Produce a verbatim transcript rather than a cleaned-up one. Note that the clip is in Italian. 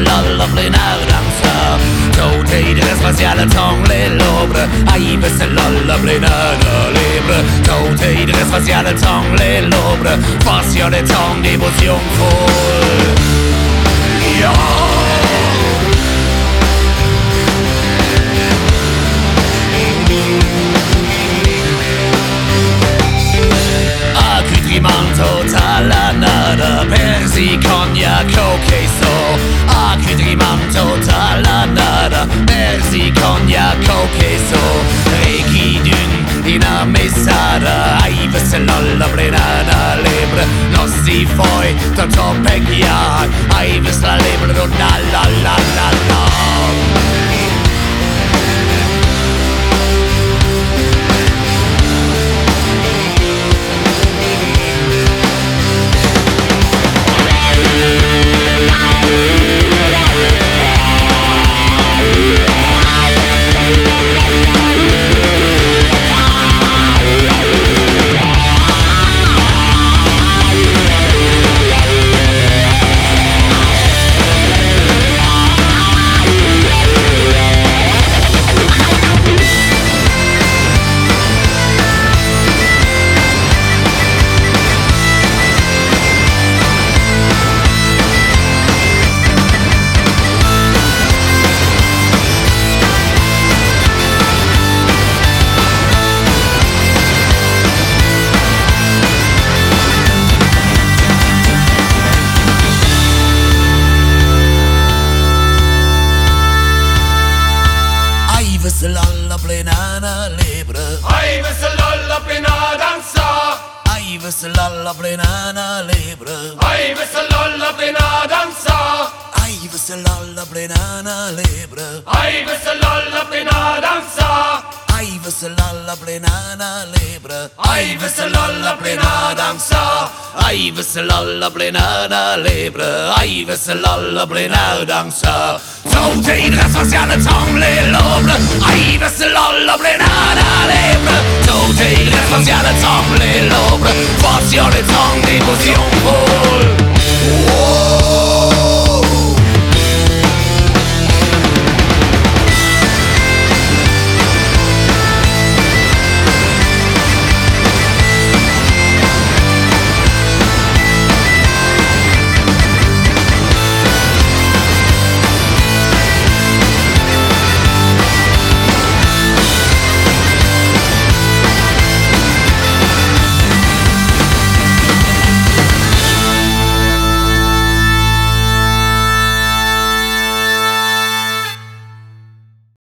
la pleine danse. Tout est de spatial temps les lobres. Aïe, c'est la pleine libre. Tout est de spatial temps les lobres. Passion et temps d'émotion folle. Yeah. Totala nada, persi, cognac, queso. Accoutrement totala nada, persi, cognac, queso. Reiki d'une dinamisada, aive se la plenana libre. Non si foi, tanto pecchiar, aive la libre, non la la la la la. La plenana libre. Aive se la plena danza. Aive se la plenana libre. Aive se la plena danza. Aive se la plenana libre. Aive se la plena danza. Aive se la plenana libre. Aive se la plena danza. Aive se la plenana libre. Aive se la plena danza. Tout est de spatial temps les lobres. Aive se la plenana libre. Tout est de spatial temps les lobres. Passion et temps d'émotion.